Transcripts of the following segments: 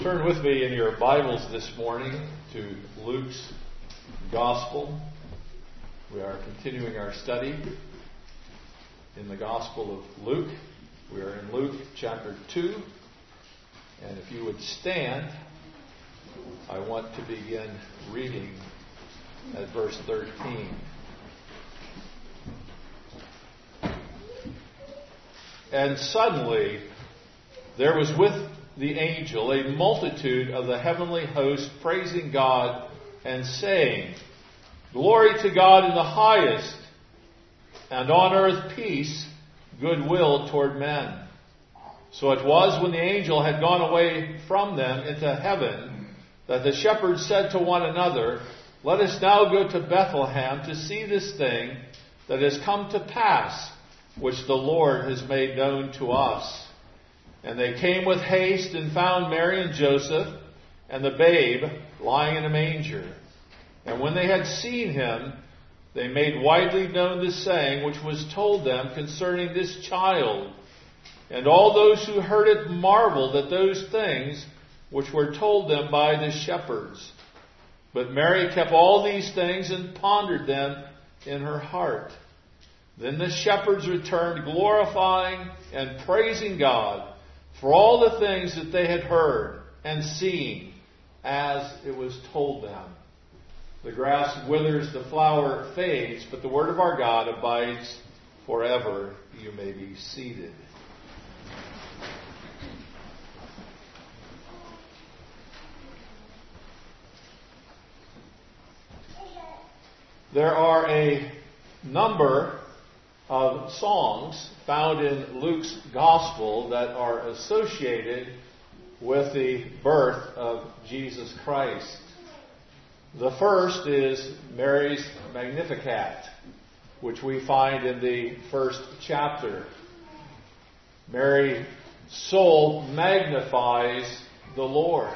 Turn with me in your Bibles this morning to Luke's Gospel. We are continuing our study in the Gospel of Luke. We are in Luke chapter 2. And if you would stand, I want to begin reading at verse 13. And suddenly there was with the angel a multitude of the heavenly host praising God and saying, "Glory to God in the highest, and on earth peace, goodwill toward men." So it was when the angel had gone away from them into heaven that the shepherds said to one another, "Let us now go to Bethlehem to see this thing that has come to pass, which the Lord has made known to us." And they came with haste and found Mary and Joseph and the babe lying in a manger. And when they had seen him, they made widely known the saying which was told them concerning this child. And all those who heard it marveled at those things which were told them by the shepherds. But Mary kept all these things and pondered them in her heart. Then the shepherds returned, glorifying and praising God for all the things that they had heard and seen as it was told them. The grass withers, the flower fades, but the word of our God abides forever. You may be seated. There are a number of songs found in Luke's Gospel that are associated with the birth of Jesus Christ. The first is Mary's Magnificat, which we find in the first chapter. Mary's soul magnifies the Lord.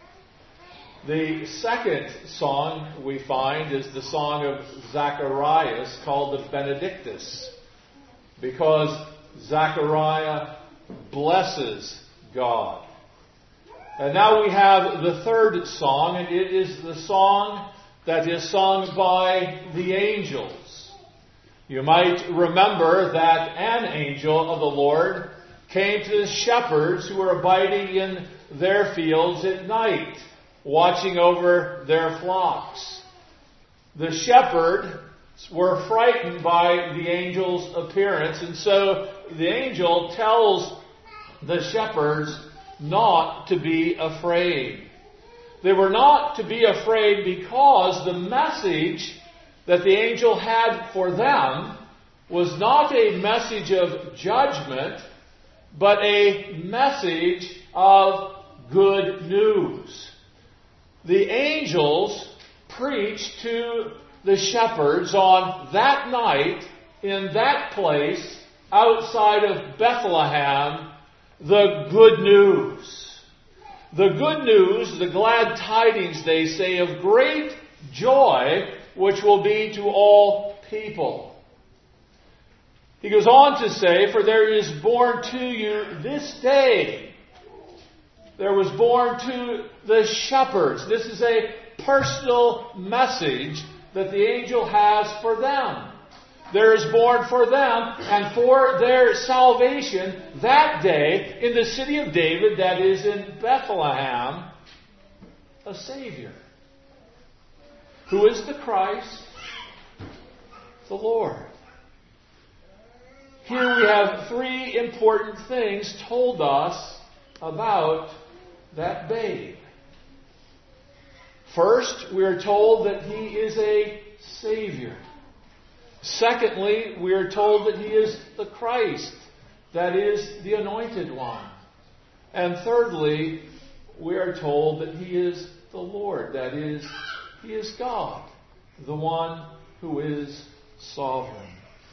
The second song we find is the song of Zacharias called the Benedictus, because Zachariah blesses God. And now we have the third song, and it is the song that is sung by the angels. You might remember that an angel of the Lord came to the shepherds who were abiding in their fields at night, watching over their flocks. The shepherds were frightened by the angel's appearance, and so the angel tells the shepherds not to be afraid. They were not to be afraid because the message that the angel had for them was not a message of judgment, but a message of good news. The angels preached to the shepherds on that night, in that place, outside of Bethlehem, the good news. The good news, the glad tidings, they say, of great joy, which will be to all people. He goes on to say, "For there is born to you this day," there was born to the shepherds. This is a personal message that the angel has for them. There is born for them and for their salvation that day in the city of David, that is in Bethlehem, a Savior. Who is the Christ? The Lord. Here we have three important things told us about that babe. First, we are told that He is a Savior. Secondly, we are told that He is the Christ, that is, the Anointed One. And thirdly, we are told that He is the Lord, that is, He is God, the one who is sovereign.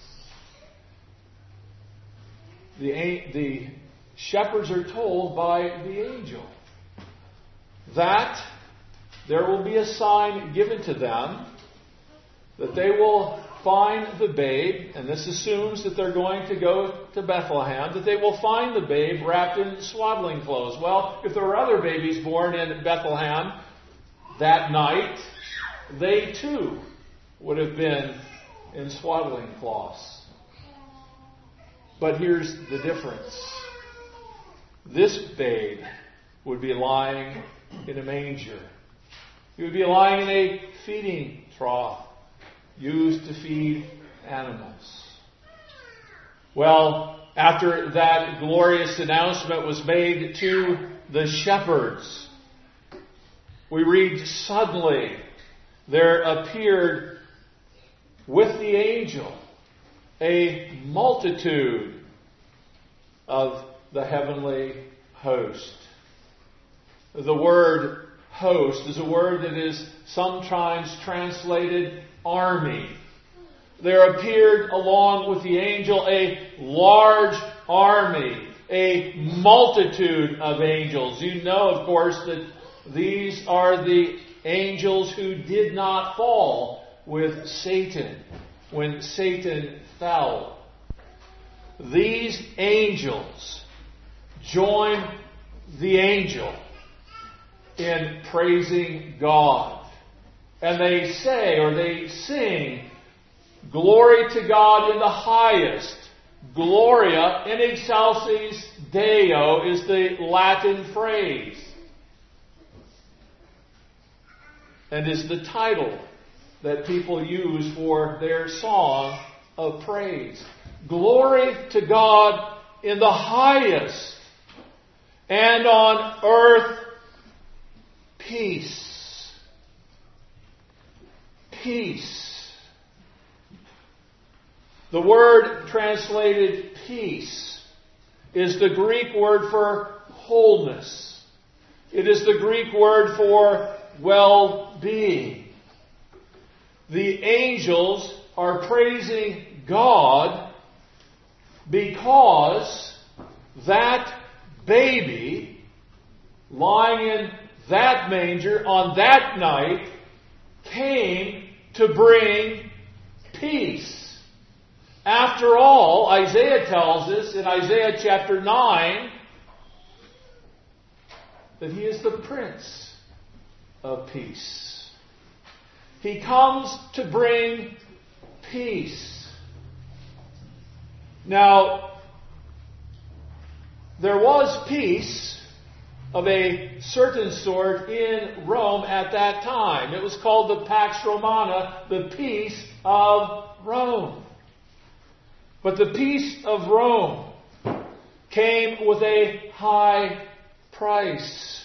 The shepherds are told by the angel that there will be a sign given to them, that they will find the babe, and this assumes that they're going to go to Bethlehem, that they will find the babe wrapped in swaddling clothes. Well, if there were other babies born in Bethlehem that night, they too would have been in swaddling cloths. But here's the difference. This babe would be lying in a manger. He would be lying in a feeding trough used to feed animals. Well, after that glorious announcement was made to the shepherds, we read, suddenly there appeared with the angel a multitude of the heavenly host. The word host is a word that is sometimes translated army. There appeared along with the angel a large army, a multitude of angels. You know, of course, that these are the angels who did not fall with Satan when Satan fell. These angels join the angel in praising God. And they say, or they sing, glory to God in the highest. Gloria in excelsis Deo is the Latin phrase, and is the title that people use for their song of praise. Glory to God in the highest, and on earth peace. Peace. The word translated peace is the Greek word for wholeness. It is the Greek word for well-being. The angels are praising God because that baby lying in that manger on that night came to bring peace. After all, Isaiah tells us in Isaiah chapter 9 that He is the Prince of Peace. He comes to bring peace. Now, there was peace of a certain sort in Rome at that time. It was called the Pax Romana, the peace of Rome. But the peace of Rome came with a high price.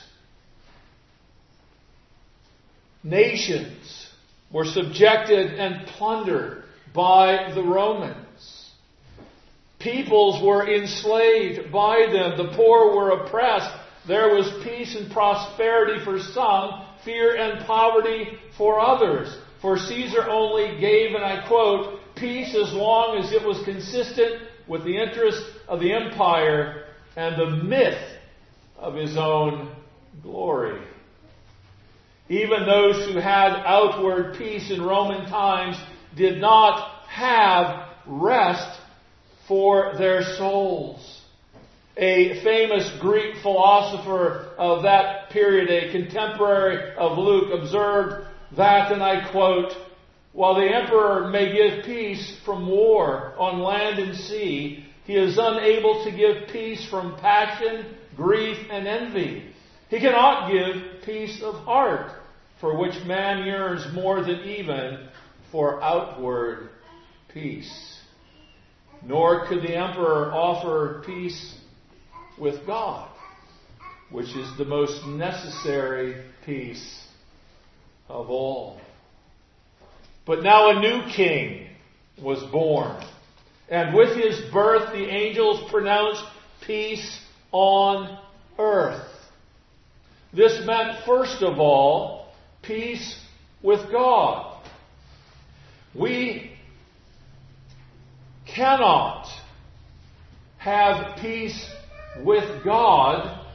Nations were subjected and plundered by the Romans. Peoples were enslaved by them. The poor were oppressed. There was peace and prosperity for some, fear and poverty for others. For Caesar only gave, and I quote, peace as long as it was consistent with the interest of the empire and the myth of his own glory. Even those who had outward peace in Roman times did not have rest for their souls. A famous Greek philosopher of that period, a contemporary of Luke, observed that, and I quote, while the emperor may give peace from war on land and sea, he is unable to give peace from passion, grief, and envy. He cannot give peace of heart, for which man yearns more than even for outward peace. Nor could the emperor offer peace with God, which is the most necessary peace of all. But now a new king was born, and with his birth the angels pronounced peace on earth. This meant, first of all, peace with God. We cannot have peace with God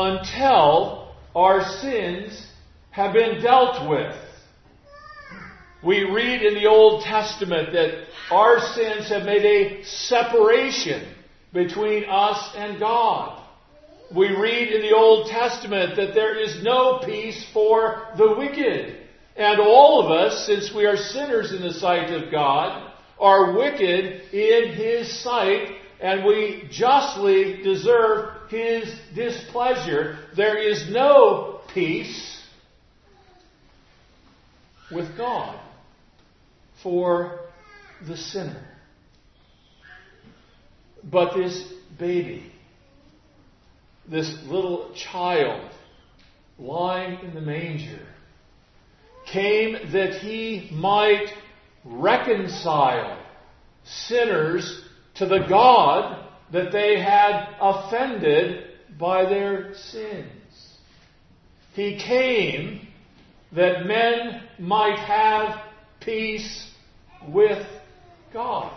until our sins have been dealt with. We read in the Old Testament that our sins have made a separation between us and God. We read in the Old Testament that there is no peace for the wicked. And all of us, since we are sinners in the sight of God, are wicked in His sight, and we justly deserve His displeasure. There is no peace with God for the sinner. But this baby, this little child lying in the manger, came that He might reconcile sinners to the God that they had offended by their sins. He came that men might have peace with God.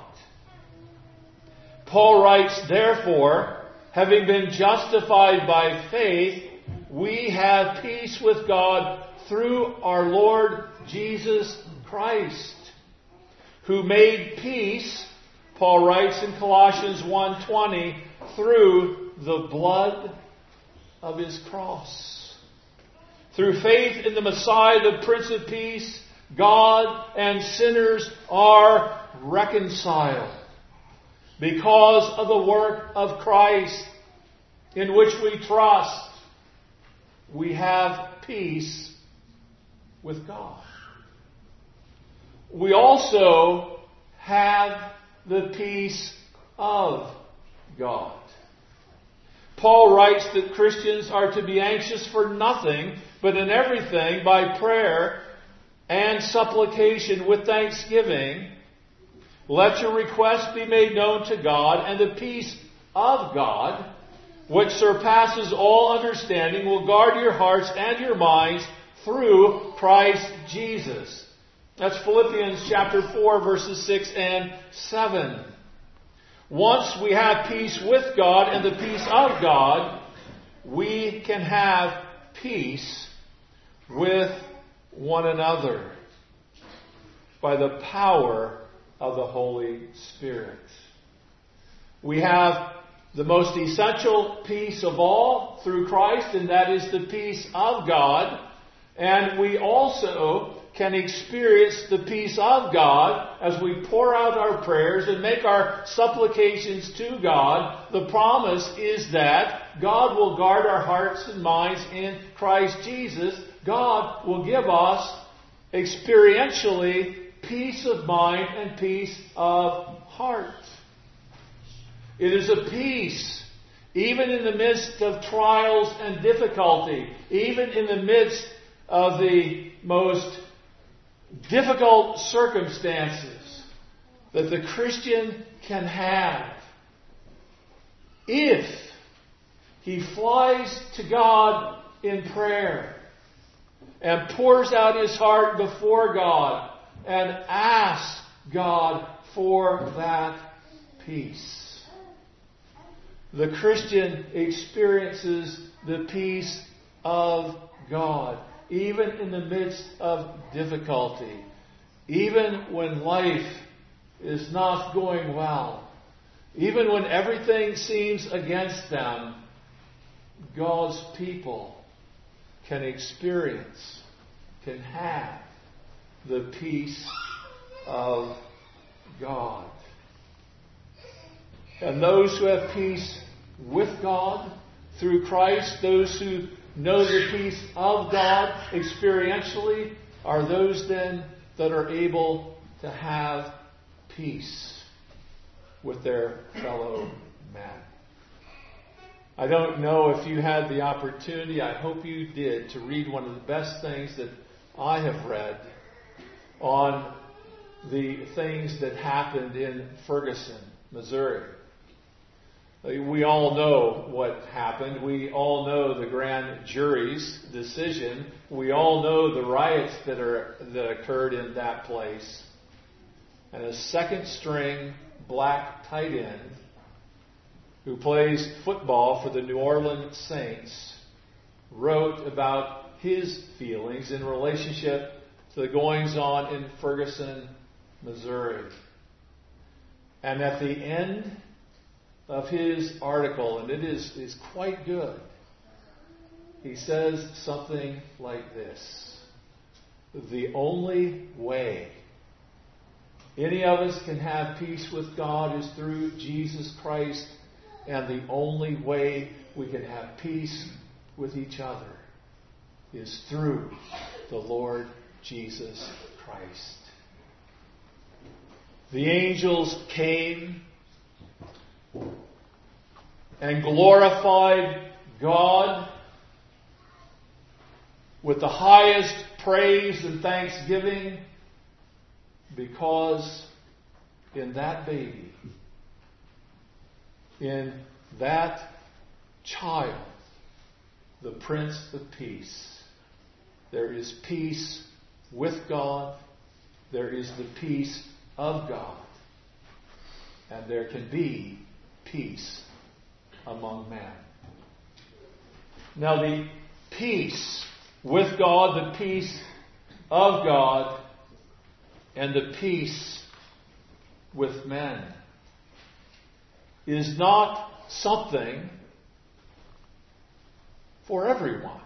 Paul writes, therefore, having been justified by faith, we have peace with God through our Lord Jesus Christ, who made peace, Paul writes in Colossians 1:20, through the blood of His cross. Through faith in the Messiah, the Prince of Peace, God and sinners are reconciled because of the work of Christ in which we trust. We have peace with God. We also have the peace of God. Paul writes that Christians are to be anxious for nothing, but in everything by prayer and supplication with thanksgiving. Let your requests be made known to God, and the peace of God, which surpasses all understanding, will guard your hearts and your minds through Christ Jesus. That's Philippians chapter 4, verses 6 and 7. Once we have peace with God and the peace of God, we can have peace with one another by the power of the Holy Spirit. We have the most essential peace of all through Christ, and that is the peace of God. And we also can experience the peace of God as we pour out our prayers and make our supplications to God. The promise is that God will guard our hearts and minds in Christ Jesus. God will give us experientially peace of mind and peace of heart. It is a peace, even in the midst of trials and difficulty, even in the midst of the most difficult circumstances, that the Christian can have if he flies to God in prayer and pours out his heart before God and asks God for that peace. The Christian experiences the peace of God, even in the midst of difficulty, even when life is not going well, even when everything seems against them. God's people can experience, can have the peace of God. And those who have peace with God through Christ, those who know the peace of God experientially, are those then that are able to have peace with their fellow men. I don't know if you had the opportunity, I hope you did, to read one of the best things that I have read on the things that happened in Ferguson, Missouri. We all know what happened. We all know the grand jury's decision. We all know the riots that occurred in that place. And a second-string black tight end who plays football for the New Orleans Saints wrote about his feelings in relationship to the goings-on in Ferguson, Missouri. And at the end of his article, and it is quite good, he says something like this: the only way any of us can have peace with God is through Jesus Christ, and the only way we can have peace with each other is through the Lord Jesus Christ. The angels came and glorified God with the highest praise and thanksgiving, because in that baby, in that child, the Prince of Peace, there is peace with God, there is the peace of God, and there can be peace among men. Now, the peace with God, the peace of God, and the peace with men is not something for everyone,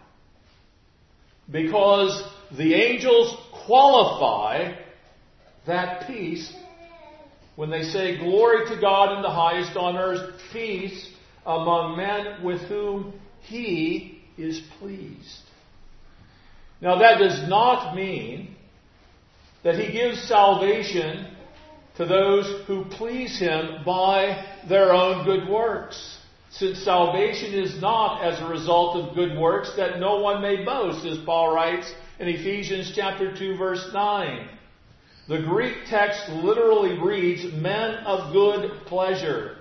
because the angels qualify that peace when they say, "Glory to God in the highest, on earth peace among men with whom He is pleased." Now, that does not mean that He gives salvation to those who please Him by their own good works, since salvation is not as a result of good works, that no one may boast, as Paul writes in Ephesians chapter 2, verse 9. The Greek text literally reads, "men of good pleasure."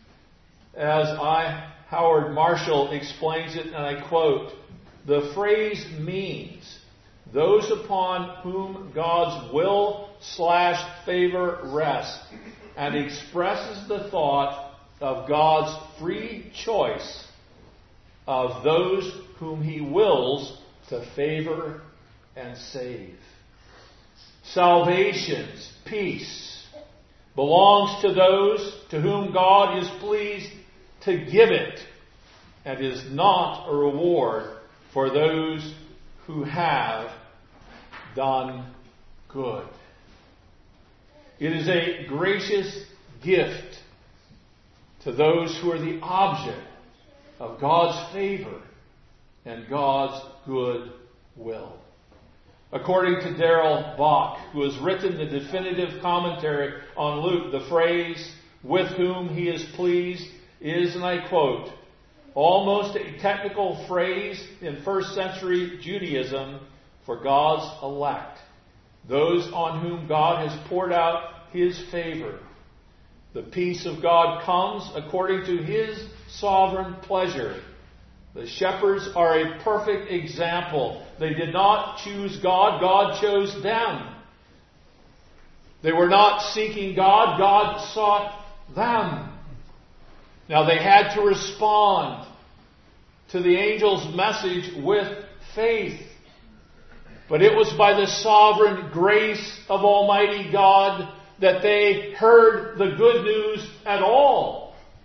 As Howard Marshall explains it, and I quote, "The phrase means those upon whom God's will/favor rests, and expresses the thought of God's free choice of those whom He wills to favor and save." Salvation's peace belongs to those to whom God is pleased to give it, and is not a reward for those who have done good. It is a gracious gift to those who are the object of God's favor and God's good will. According to Darrell Bock, who has written the definitive commentary on Luke, the phrase, "with whom He is pleased," is, and I quote, "almost a technical phrase in first century Judaism for God's elect, those on whom God has poured out His favor. The peace of God comes according to His sovereign pleasure. The shepherds are a perfect example. They did not choose God, God chose them. They were not seeking God, God sought them. Now they had to respond to the angel's message with faith. But it was by the sovereign grace of Almighty God that they heard the good news at all.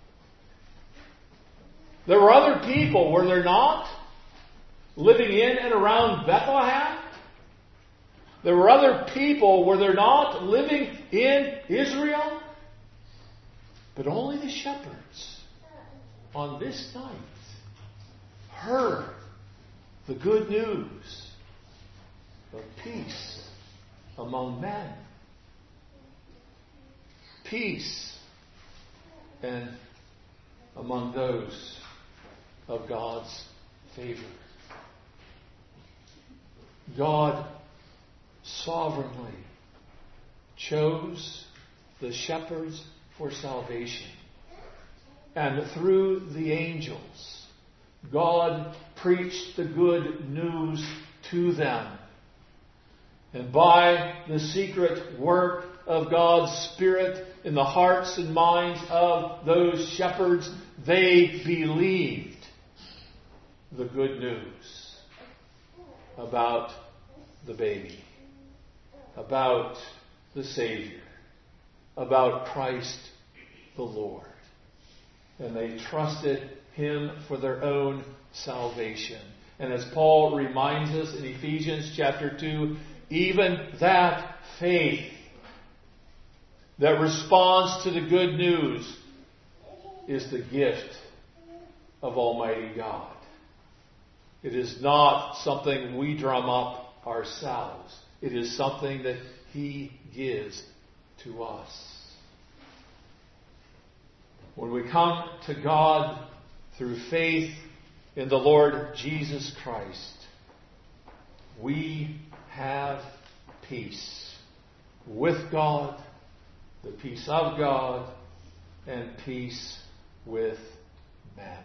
There were other people, were there not, living in and around Bethlehem? There were other people, were there not, living in Israel? But only the shepherds on this night heard the good news of peace among men. Peace and among those of God's favor. God sovereignly chose the shepherds for salvation. And through the angels, God preached the good news to them. And by the secret work of God's Spirit in the hearts and minds of those shepherds, they believed the good news about the baby. about the Savior, about Christ the Lord. And they trusted Him for their own salvation. And as Paul reminds us in Ephesians chapter 2, even that faith that responds to the good news is the gift of Almighty God. It is not something we drum up ourselves. It is something that He gives to us. When we come to God through faith in the Lord Jesus Christ, we have peace with God, the peace of God, and peace with men.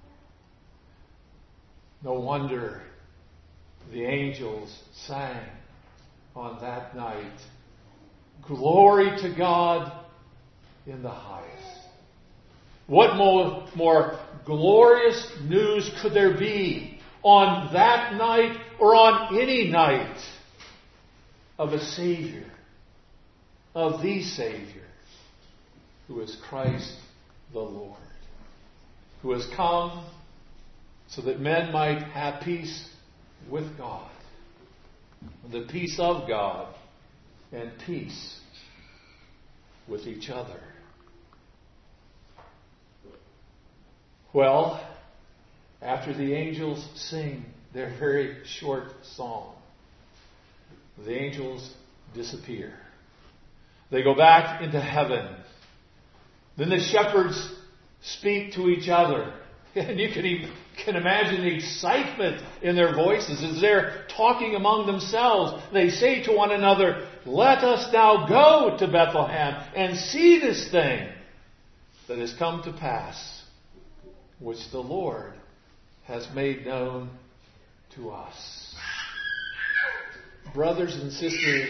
No wonder the angels sang on that night, "Glory to God in the highest." What more glorious news could there be on that night or on any night of a Savior, of the Savior, who is Christ the Lord, who has come so that men might have peace with God, the peace of God, and peace with each other. Well, after the angels sing their very short song, the angels disappear. They go back into heaven. Then the shepherds speak to each other. And you can imagine the excitement in their voices as they're talking among themselves. They say to one another, "Let us now go to Bethlehem and see this thing that has come to pass, which the Lord has made known to us." Brothers and sisters,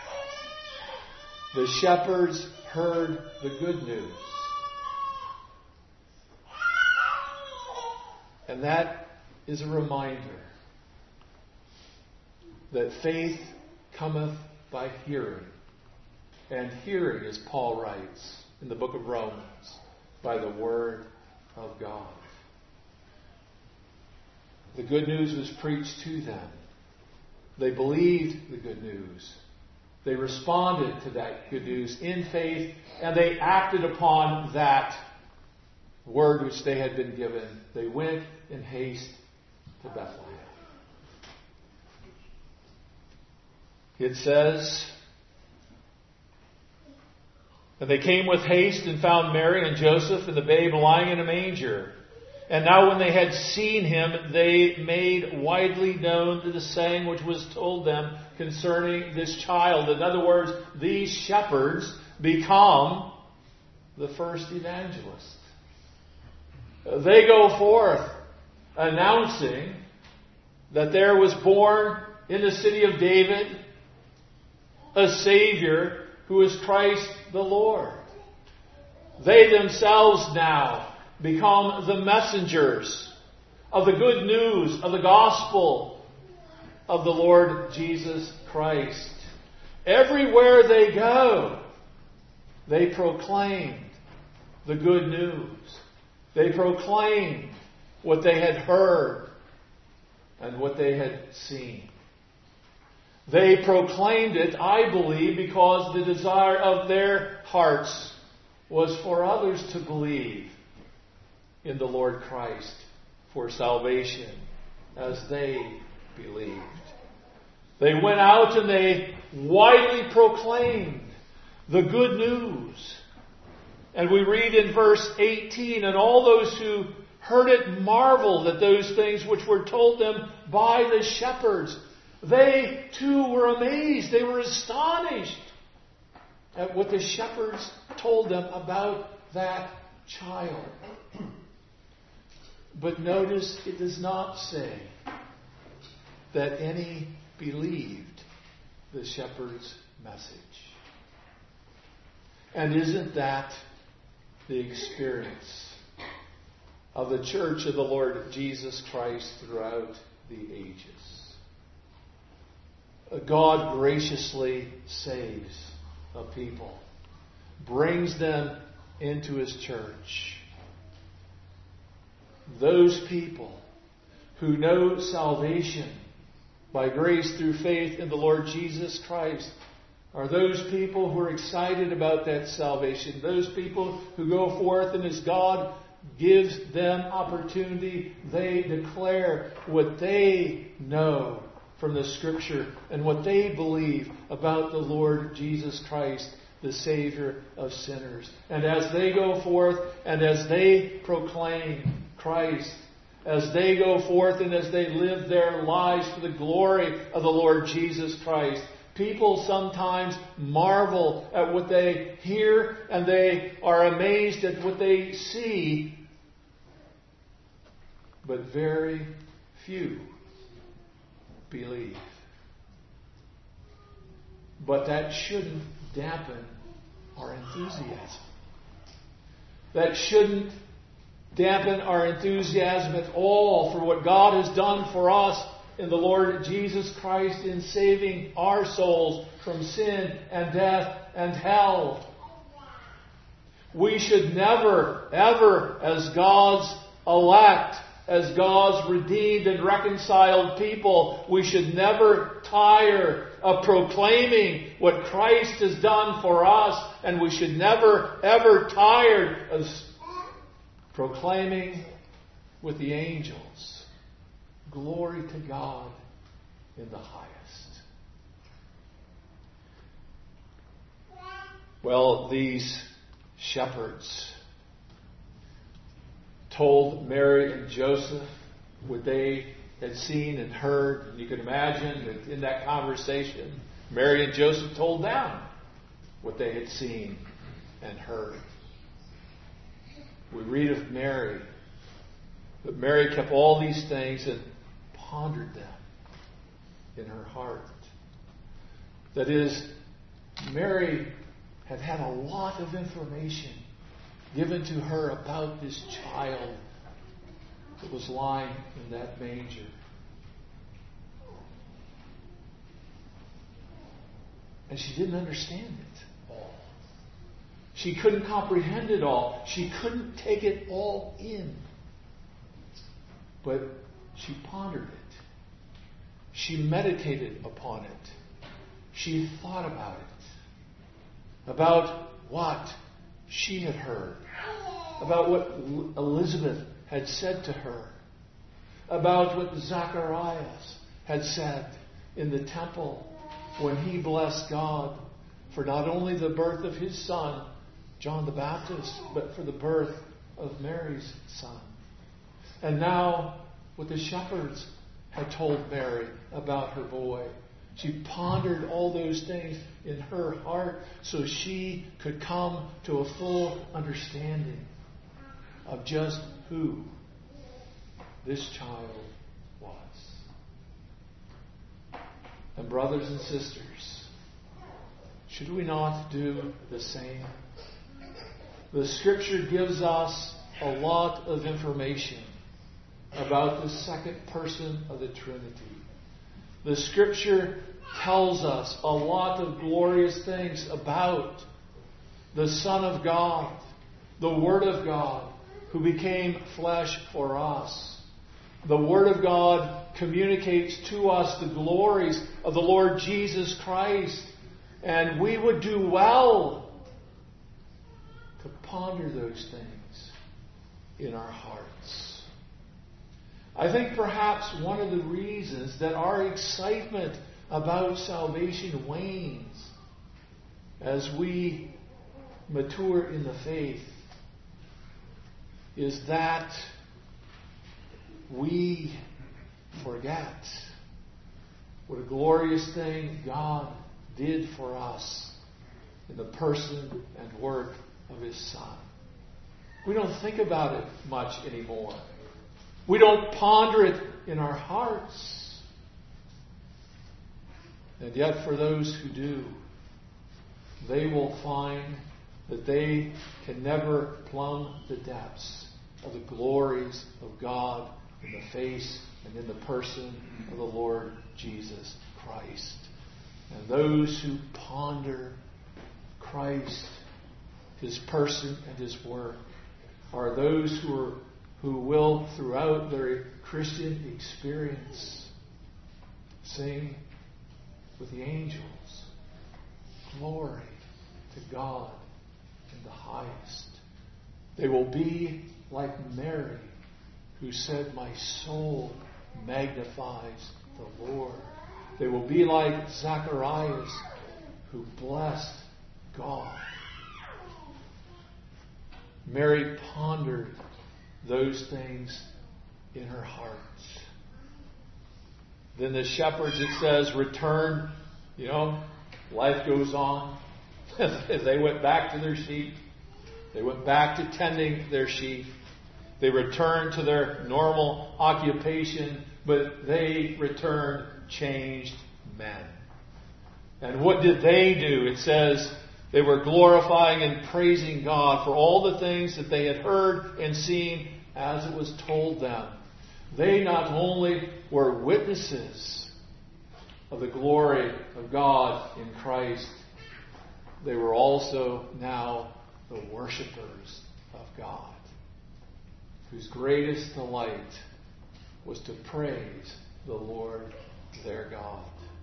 the shepherds heard the good news. And that is a reminder that faith cometh by hearing. And hearing, as Paul writes in the book of Romans, by the word of God. The good news was preached to them. They believed the good news. They responded to that good news in faith, and they acted upon that word which they had been given. They went in haste to Bethlehem. It says, "And they came with haste and found Mary and Joseph and the babe lying in a manger. And now when they had seen him, they made widely known the saying which was told them concerning this child." In other words, these shepherds become the first evangelists. They go forth announcing that there was born in the city of David a Savior who is Christ the Lord. They themselves now become the messengers of the good news of the gospel of the Lord Jesus Christ. Everywhere they go, they proclaimed the good news. They proclaimed what they had heard and what they had seen. They proclaimed it, I believe, because the desire of their hearts was for others to believe in the Lord Christ for salvation as they believed. They went out and they widely proclaimed the good news. And we read in verse 18, "And all those who heard it marveled at those things which were told them by the shepherds." They too were amazed. They were astonished at what the shepherds told them about that child. But notice it does not say that any believed the shepherd's message. And isn't that the experience of the church of the Lord Jesus Christ throughout the ages? God graciously saves a people, brings them into His church. Those people who know salvation by grace through faith in the Lord Jesus Christ are those people who are excited about that salvation. Those people who go forth, and as God gives them opportunity, they declare what they know from the Scripture and what they believe about the Lord Jesus Christ, the Savior of sinners. And as they go forth and as they proclaim Christ, as they go forth and as they live their lives for the glory of the Lord Jesus Christ, people sometimes marvel at what they hear and they are amazed at what they see, but very few believe. But that shouldn't dampen our enthusiasm. That shouldn't dampen our enthusiasm at all for what God has done for us in the Lord Jesus Christ in saving our souls from sin and death and hell. We should never, ever, as God's elect, as God's redeemed and reconciled people, we should never tire of proclaiming what Christ has done for us, and we should never, ever tire of proclaiming with the angels, glory to God in the highest. Well, these shepherds told Mary and Joseph what they had seen and heard. And you can imagine that in that conversation, Mary and Joseph told them what they had seen and heard. We read of Mary, but Mary kept all these things and pondered them in her heart. That is, Mary had had a lot of information given to her about this child that was lying in that manger. And she didn't understand it all. She couldn't comprehend it all. She couldn't take it all in. But she pondered it. She meditated upon it. She thought about it. About what she had heard. About what Elizabeth had said to her. About what Zacharias had said in the temple when he blessed God for not only the birth of his son, John the Baptist, but for the birth of Mary's son. And now what the shepherds had told Mary about her boy. She pondered all those things in her heart so she could come to a full understanding of just who this child was. And brothers and sisters, should we not do the same? The Scripture gives us a lot of information about the second person of the Trinity. The Scripture tells us a lot of glorious things about the Son of God, the Word of God, who became flesh for us. The Word of God communicates to us the glories of the Lord Jesus Christ. And we would do well to ponder those things in our hearts. I think perhaps one of the reasons that our excitement about salvation wanes as we mature in the faith is that we forget what a glorious thing God did for us in the person and work of His Son. We don't think about it much anymore. We don't ponder it in our hearts. And yet for those who do, they will find that they can never plumb the depths of the glories of God in the face and in the person of the Lord Jesus Christ. And those who ponder Christ, His person and His work, are those who will, throughout their Christian experience, sing with the angels, glory to God in the highest. They will be like Mary, who said, "My soul magnifies the Lord." They will be like Zacharias, who blessed God. Mary pondered those things in her heart. Then the shepherds, it says, returned. Life goes on. They went back to their sheep. They went back to tending their sheep. They returned to their normal occupation, but they returned changed men. And what did they do? It says they were glorifying and praising God for all the things that they had heard and seen as it was told them. They not only were witnesses of the glory of God in Christ, they were also now the worshipers of God, whose greatest delight was to praise the Lord their God.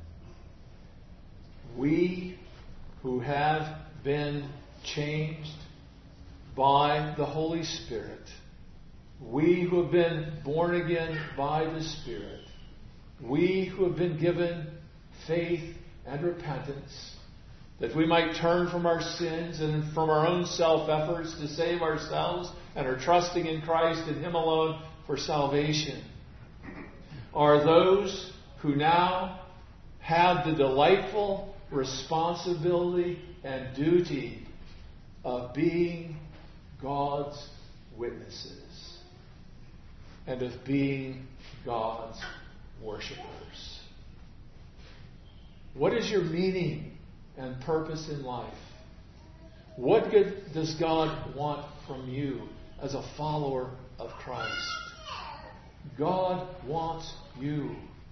We who have been changed by the Holy Spirit, we who have been born again by the Spirit, we who have been given faith and repentance, that we might turn from our sins and from our own self-efforts to save ourselves and are trusting in Christ and Him alone for salvation, are those who now have the delightful responsibility and duty of being God's witnesses and of being God's worshipers. What is your meaning and purpose in life? What good does God want from you as a follower of Christ? God wants you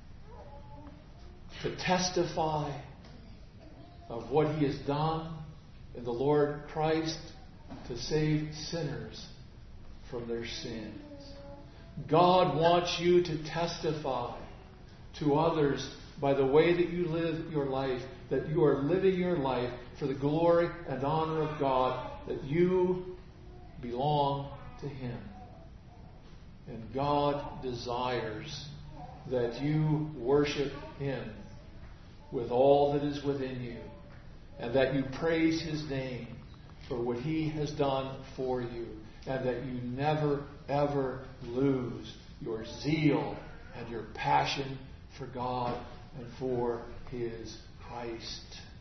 to testify of what He has done in the Lord Christ to save sinners from their sins. God wants you to testify to others by the way that you live your life, that you are living your life for the glory and honor of God, that you belong to Him. And God desires that you worship Him with all that is within you, and that you praise His name for what He has done for you, and that you never, ever lose your zeal and your passion for God and for His Christ.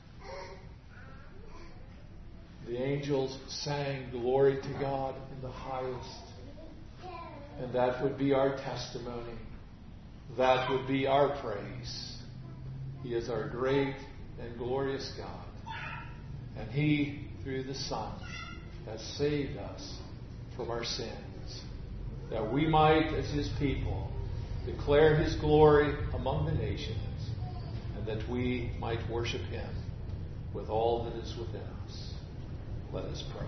The angels sang glory to God in the highest, and that would be our testimony. That would be our praise. He is our great and glorious God, and He, through the Son, has saved us from our sins, that we might, as His people, declare His glory among the nations, and that we might worship Him with all that is within us. Let us pray.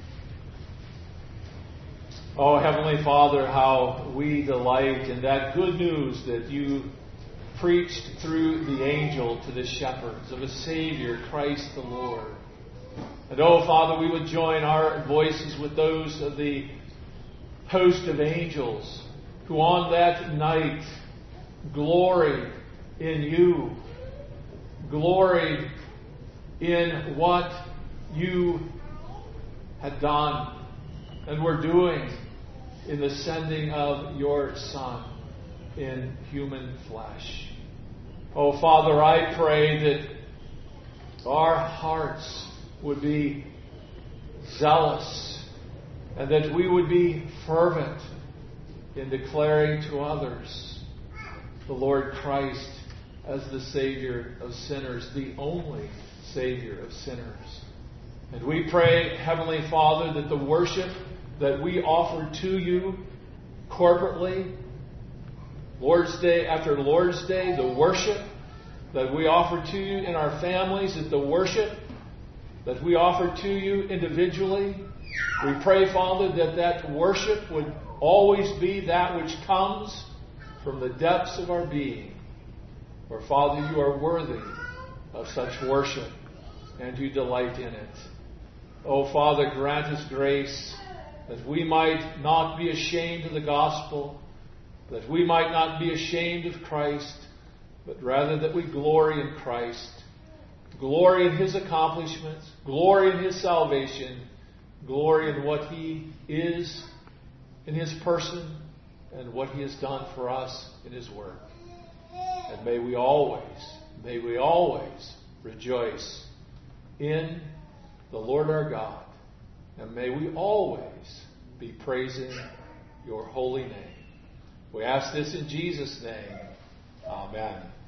Oh, Heavenly Father, how we delight in that good news that You preached through the angel to the shepherds of a Savior, Christ the Lord. And oh, Father, we would join our voices with those of the host of angels who on that night gloried in You, gloried in what You had done and were doing in the sending of Your Son in human flesh. Oh, Father, I pray that our hearts would be zealous and that we would be fervent in declaring to others the Lord Christ as the Savior of sinners, the only Savior of sinners. And we pray, Heavenly Father, that the worship that we offer to You corporately, Lord's Day after Lord's Day, the worship that we offer to you in our families at the worship, that we offer to you individually. We pray, Father, that that worship would always be that which comes from the depths of our being. For, Father, you are worthy of such worship, and you delight in it. Oh, Father, grant us grace that we might not be ashamed of the gospel, that we might not be ashamed of Christ, but rather that we glory in Christ, glory in His accomplishments, glory in His salvation, glory in what He is in His person, and what He has done for us in His work. And may we always rejoice in the Lord our God. And may we always be praising your holy name. We ask this in Jesus' name. Amen.